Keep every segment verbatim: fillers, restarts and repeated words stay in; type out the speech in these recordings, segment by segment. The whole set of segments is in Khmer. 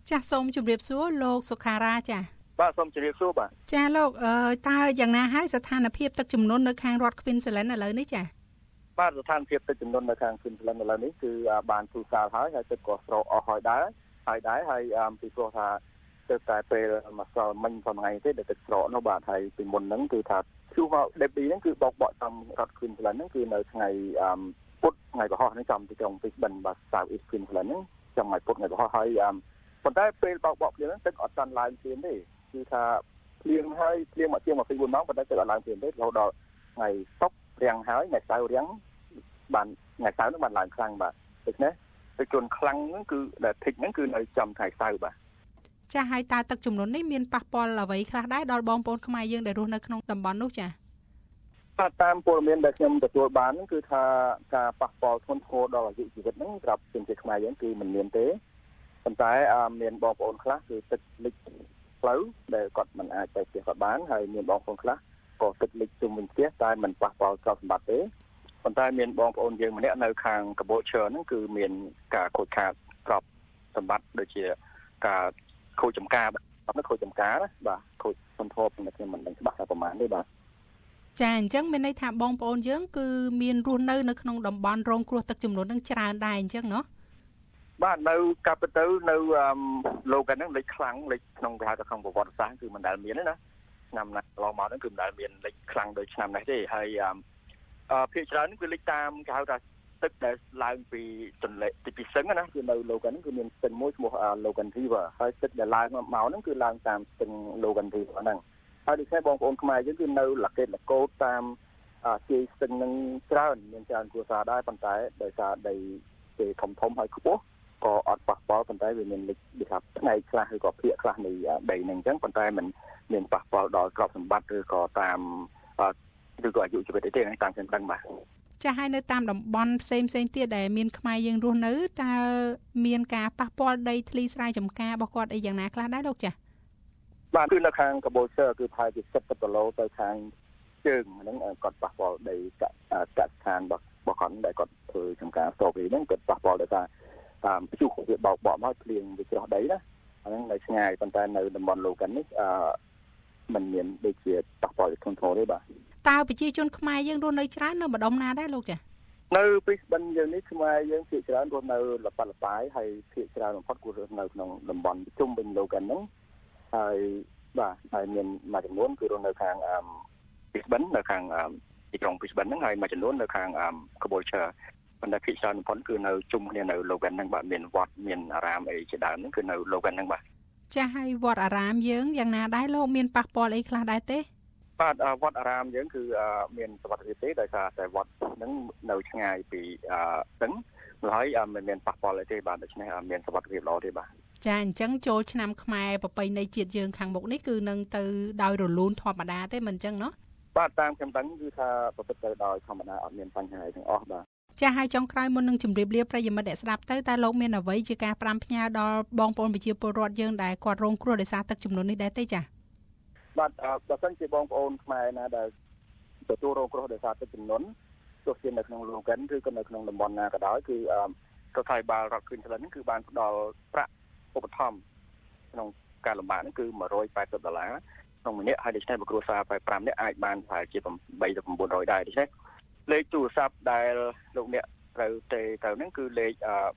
ចាសូមជម្រាបសួរលោកសុខារាចាបាទសូមជម្រាបសួរបាទចាលោកអឺតើយ៉ាងណាហើយស្ថានភាពទឹកជំនន់នៅខាងរដ្ឋ Queensland ឥឡូវនេះចាបាទស្ថានភាពទឹកជំនន់នៅខាង Queensland ឥឡូវនេះគឺបានទូសាលហើយហើយទឹកក៏ស្រកអស់ហើយដែរហើយដែរហើយពីព្រោះថាទឹកតែពេលមួយសល់មិញប៉ុន្មានថ្ងៃទេដែលទឹកស្រកនោះបាទហើយពីមុនហ្នឹងគឺថាជួបមក Debbie ហ្នឹងគឺបោកបក់តាមរដ្ឋ Queensland ហ្នឹងគឺនៅថ្ងៃពុធថ្ងៃពហុហ្នឹងចំទីក្រុង Brisbane បាទ South East Queensland ហ្នឹងចំថ្ងៃពុធថ្ងៃពហុហើយប៉ុន្តែពេលបោកបក់ភ្លៀងហ្នឹងទឹកអត់តាន់ឡើងភ្លាមទេគឺថាភ្លៀងហើយភ្លៀងមកជាងยี่สิบสี่ម៉ោងប៉ុន្តែទឹកអត់ឡើងភ្លាមទេរហូតដល់ថ្ងៃសុក្ររាំងហើយថ្ងៃសៅរ៍រាំងបានថ្ងៃសៅរ៍ហ្នឹងបានឡើងខ្លាំងបាទដូច្នេះទឹកជន់ខ្លាំងហ្នឹងគឺដែលភិកហ្នឹងគឺនៅចំថ្ងៃសៅរ៍បាទចាហើយតើទឹកជំនន់នេះមានប៉ះពាល់អ្វីខ្លះដែរដល់បងប្អូនខ្មែរយើងដែលរស់នៅក្នុងតំបន់នោះចាបាទតាមព័ត៌មានដែលខ្ញុំទទួលបានហ្នឹងគឺថាការប៉ះពាល់ធ្ងន់ធ្ងរដល់អាយុជីវិតហ្នឹងសម្រាប់ជនជាតិខ្មែរយើងគឺមិនមានទេប៉ុន្តែមានបងប្អូនខ្លះគឺទឹកលិចផ្លូវដែលគាត់មិនអាចទៅផ្ទះគាត់បានហើយមានបងប្អូនខ្លះក៏ទឹកលិចជុំវិញផ្ទះតែមិនប៉ះពាល់ទ្រព្យសម្បត្តិទេប៉ុន្តែមានបងប្អូនយើងម្នាក់នៅខាងកម្ពុជាហ្នឹងគឺមានការខូចខាតទ្រព្យសម្បត្តិដូចជាការខូចចំការបាទខូចចំការណាបាទខូចសន្ធប់ខ្ញុំមិនដឹងច្បាស់ថាប្រហែលទេបាទចាអញ្ចឹងមានន័យថាបងប្អូនយើងគឺមានរស់នៅនៅក្នុងតំបន់រងគ្រោះទឹកជំនន់នឹងច្រើនដែរអញ្ចឹងเนาะបាទនៅកាពិតទៅនៅលោកហ្នឹងលេខខ្លាំងលេខក្នុងគេហៅថាក្នុងប្រវត្តិសាស្ត្រគឺមិនដែលមានទេណាឆ្នាំណាកន្លងមកហ្នឹងគឺមិនដែលមានលេខខ្លាំងដូចឆ្នាំនេះទេហើយអឺភាគច្រើនគឺលេខតាមគេហៅថាទឹកដែលឡើងពីទន្លេទីពីស្ទឹងណាគឺនៅលោកហ្នឹងគឺមានស្ទឹងមួយឈ្មោះ Logan River ហើយទឹកដែលឡើងមកហ្នឹងគឺឡើងតាមស្ទឹង Logan River ហ្នឹងហើយដូចនេះបងប្អូនខ្មែរយើងគឺនៅលកេតលកោតតាមជាស្ទឹងហ្នឹងច្រើនមានច្រើនគ្រួសារដែរប៉ុន្តែដោយសារដីគេធំធំហើយខ្ពស់ក៏អត់ប៉ះពាល់ប៉ុន្តែវាមានលេខវាថាផ្នែកខ្លះឬក៏ភាគខ្លះនៃដីហ្នឹងអញ្ចឹងប៉ុន្តែมันមានប៉ះពាល់ដល់ទ្រព្យសម្បត្តិឬក៏តាមឬក៏អាយុជីវិតទេតាមខ្ញុំដឹងបាទចាស់ហើយនៅតាមតំបន់ផ្សេងផ្សេងទៀតដែលមានខ្មែរយើងរស់នៅតើមានការប៉ះពាល់ដីធ្លីស្រែចម្ការរបស់គាត់អីយ៉ាងណាខ្លះដែរលោកចាស់បាទគឺនៅខាងកម្ពុជាគឺប្រហែលជាសិបគីឡូទៅខាងជើងហ្នឹងគាត់ប៉ះពាល់ដីកសិដ្ឋានរបស់របស់គាត់ដែលគាត់ធ្វើចម្ការស្រូបវិញហ្នឹងគាត់ប៉ះពាល់ដោយសារតាមព្យុះវាបោកបក់មកភ្លៀងវាច្រោះដីណាអាហ្នឹងនៅឆ្ងាយប៉ុន្តែនៅតំបន់លោកនេះអឺมันមានដូចជាប៉ះពាល់ធ្ងន់ធ្ងរទេបាទតើប្រជាជនខ្មែរយើងរស់នៅច្រើននៅម្ដុំណាដែរលោកចានៅ Brisbane យើងនេះខ្មែរយើងភាគច្រើនរស់នៅលប៉ាល់ប៉ាយហើយភាគច្រើនបំផុតគឺរស់នៅក្នុងតំបន់ជុំវិញលោកហ្នឹងហើយបាទហើយមានមួយចំនួនគឺរស់នៅខាង Brisbane នៅខាងទីក្រុង Brisbane ហ្នឹងហើយមួយចំនួននៅខាង Caboolture ប៉ុន្តែភាគច្រើនបំផុតគឺនៅជុំគ្នានៅ Logan ហ្នឹងបាទមានវត្តមានអារាមអីជាដើមហ្នឹងគឺនៅ Logan ហ្នឹងបាទចាស់ហើយវត្តអារាមយើងយ៉ាងណាដែរលោកមានប៉ះពាល់អីខ្លះដែរទេបាទវត្តអារាមយើងគឺមានសុវត្ថិភាពទេដោយសារតែវត្តហ្នឹងនៅឆ្ងាយពីស្ទឹងហើយមិនមានប៉ះពាល់អីទេបាទដូច្នេះមានសុវត្ថិភាពល្អទេបាទចាអញ្ចឹងចូលឆ្នាំខ្មែរប្រពៃណីជាតិយើងខាងមុខនេះគឺនឹងទៅដោយរលូនធម្មតាទេមិនអញ្ចឹងเนาะបាទតាមខ្ញុំដឹងគឺថាប្រព្រឹត្តទៅដោយធម្មតាអត់មានបញ្ហាអីទាំងអស់បាទចាហើយចុងក្រោយមុននឹងជម្រាបលាប្រិយមិត្តអ្នកស្ដាប់ទៅតើលោកមានអ្វីជាការប្រាំផ្ញើដល់បងប្អូនប្រជាពលរដ្ឋយើងដែលគាត់រងគ្រោះដោយសារទឹកជំនន់នេះដែរទេចាបាទបើសិនជាបងប្អូនខ្មែរណាដែលទទួលរងគ្រោះដោយសារទឹកជំនន់ទោះជានៅក្នុង Logan ឬក៏នៅក្នុងតំបន់ណាក៏ដោយគឺរដ្ឋាភិបាលរដ្ឋ Queensland គឺបានផ្ដល់ប្រាក់ឧបត្ថម្ភក្នុងការលំបាកហ្នឹងគឺone hundred eightyដុល្លារក្នុងម្នាក់ហើយដូច្នេះបើគ្រួសារfiveនាក់អាចបានប្រហែលជាeightទៅnine hundredដែរដូច្នេះលេខទូរស័ព្ទដែលលោកអ្នកត្រូវទេទៅហ្នឹងគឺលេខ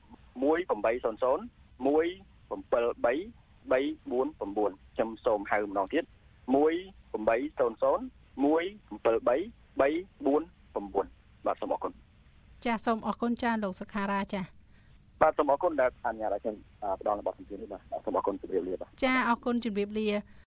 one eight hundred one seven three three four nineខ្ញុំសូមហៅម្ដងទៀតone eight hundred one seven three three four nineបាទសូមអរគុណចាសូមអរគុណចាលោកសុខារាចាបាទសូមអរគុណដែលអនុញ្ញាតឲ្យខ្ញុំផ្ដល់បទសម្ភាសន៍នេះបាទសូមអរគុណជម្រាបលាបាទចាអរគុណជម្រាបលា